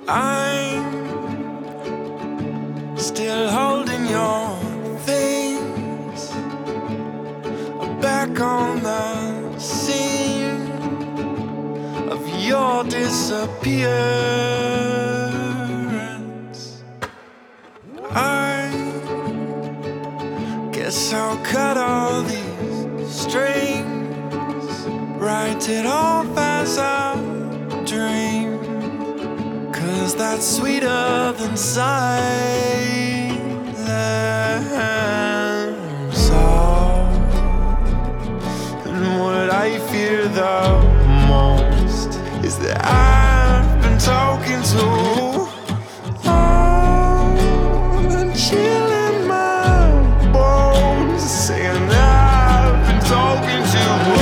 I'm still holding your things back on the scene of your disappearance. I guess I'll cut all these strings, write it off as a dream, 'cause that's sweeter than silence. Oh, and what I fear the most is that I've been talking to and chilling my bones, saying I've been talking to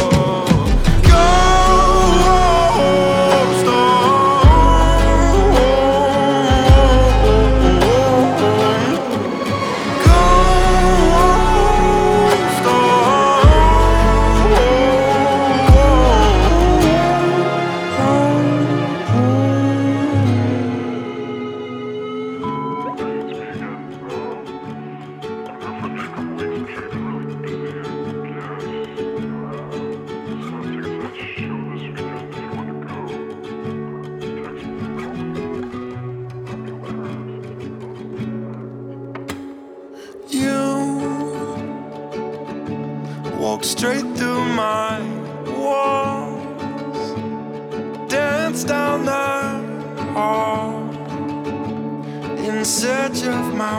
walk straight through my walls, dance down the hall in search of my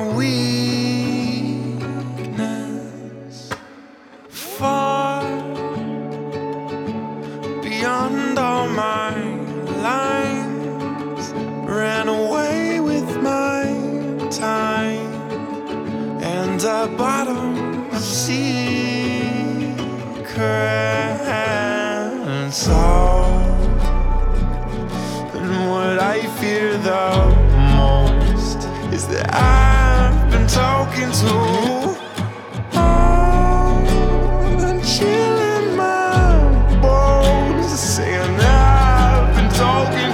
weakness, far beyond all my lines, ran away with my time and a bottom of secrets. All and what I fear the most is that I've been talking to and chilling my bones, saying I've been talking